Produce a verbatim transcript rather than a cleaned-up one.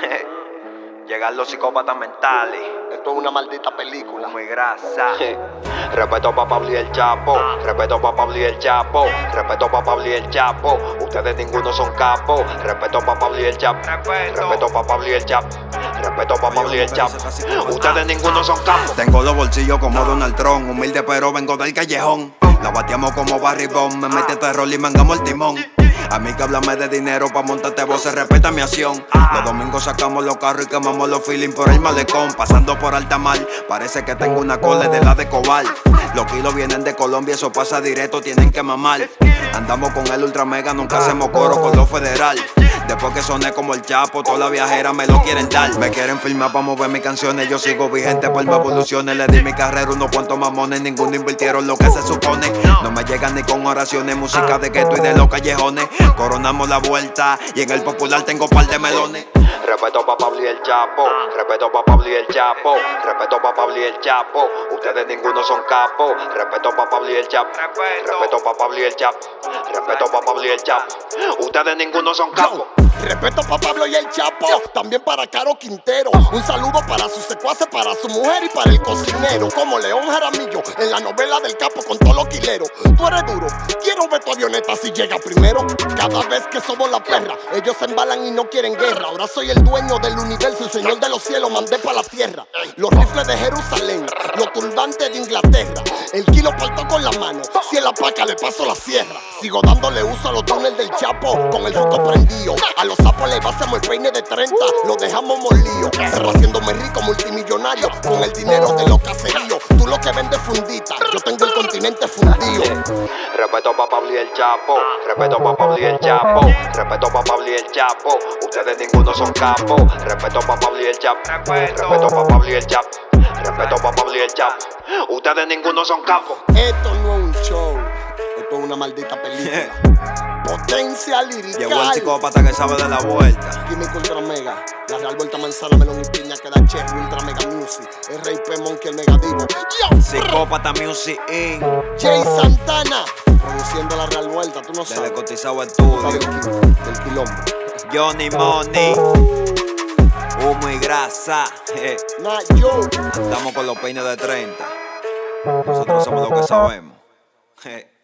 Llegan los psicópatas mentales. Esto es una maldita película. Muy grasa. Respeto pa' Pablo y el Chapo. Respeto pa' Pablo y el Chapo. Respeto pa' Pablo y el Chapo. Ustedes ninguno son capos. Respeto pa' Pablo y el Chapo. Respeto pa' Pablo y el Chapo. Respeto pa' Pablo y el Chapo. Ustedes ninguno son capos. Tengo los bolsillos como Donald Trump. Humilde pero vengo del callejón. La bateamos como Barry Bond. Me mete terror y mangamos el timón. A mí que háblame de dinero pa' montarte voces, respeta mi acción. Los domingos sacamos los carros y quemamos los feelings por el malecón. Pasando por alta mar, parece que tengo una cola de la de Cobal. Los kilos vienen de Colombia, eso pasa directo, tienen que mamar. Andamos con el ultra mega, nunca hacemos coro con lo federal. Después que soné como el Chapo, todas las viajeras me lo quieren dar. Me quieren filmar pa' mover mis canciones, yo sigo vigente por mis evoluciones. Le di mi carrera unos cuantos mamones, ninguno invirtieron lo que se supone. No me llegan ni con oraciones, música de gueto y de los callejones. Coronamos la vuelta y en el popular tengo par de melones. Respeto pa' Pablo y el Chapo. Respeto pa' Pablo y el Chapo. Respeto pa' Pablo y el Chapo. Ustedes ninguno son capos. Respeto pa' Pablo y el Chapo. Respeto pa' Pablo y el Chapo. Respeto pa' Pablo y el Chapo. Ustedes ninguno son capos. Respeto para Pablo y el Chapo, también para Caro Quintero. Un saludo para sus secuaces, para su mujer y para el cocinero. Como León Jaramillo en la novela del Capo con todos los quileros. Tú eres duro, quiero ver tu avioneta si llega primero. Cada vez que somos la perra, ellos se embalan y no quieren guerra. Ahora soy el dueño del universo, el señor de los cielos, mandé para la tierra. Los rifles de Jerusalén, los turbantes de Inglaterra. El kilo parto con la mano, si en la paca le paso la sierra. Sigo dándole uso a los túneles del Chapo, con el fruto prendido. A los sapos le basamos el peine de treinta, lo dejamos molido. Haciéndome rico, multimillonario, con el dinero de los caseríos. Tú lo que vendes fundita, yo tengo el continente fundido. Respeto pa' Pablo y el Chapo. Respeto pa' Pablo y el Chapo. Respeto pa' Pablo y el Chapo. Ustedes ninguno son capos. Respeto pa' Pablo y el Chapo. Respeto pa' Pablo y el Chapo. Respeto pa' Pablo y el Chapo. Ustedes ninguno son capos. Esto no es un show, esto es una maldita película. Potencia lirical. Llegó el psicópata que sabe de la vuelta. Químico Ultra Mega, la Real Vuelta Manzana, Melón y Piña, que da Cherry, Ultra Mega Music, R I P Monkey, el Mega Divo. Yo, Psicópata Music Incorporated. Jay Santana, produciendo la Real Vuelta, tú no Desde sabes. Cotizado Estudio. Del quilombo. Johnny Money. Humo y grasa. Je. Nah, yo. Andamos con los peines de treinta. Nosotros somos lo que sabemos. Je.